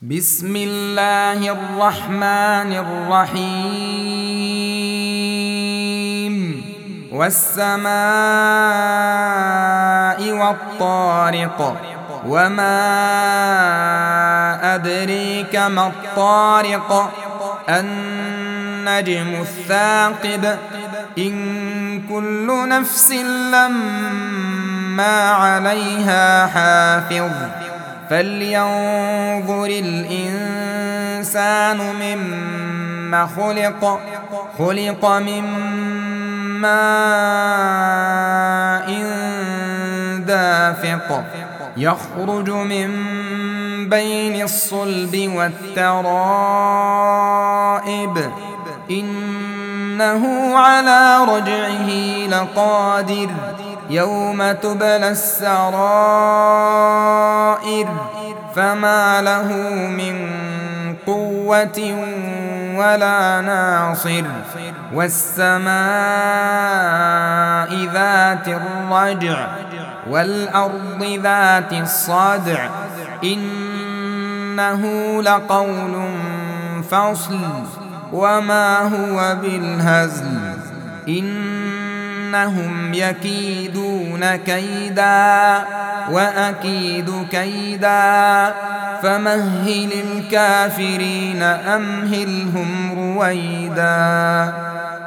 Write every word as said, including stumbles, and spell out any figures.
بسم الله الرحمن الرحيم والسماء والطارق وما أدريك ما الطارق النجم الثاقب إن كل نفس لما عليها حافظ فلينظر الإنسان مما خلق خلق من ماء دافق يخرج من بين الصلب والترائب إنه على رجعه لقادر يوم تبلى السرائر فما له من قوة ولا ناصر والسماء ذات الرجع والأرض ذات الصدع إنه لقول فصل وما هو بالهزل إنهم يكيدون كيدا وأكيد كيدا فمهل الكافرين أمهلهم رويدا.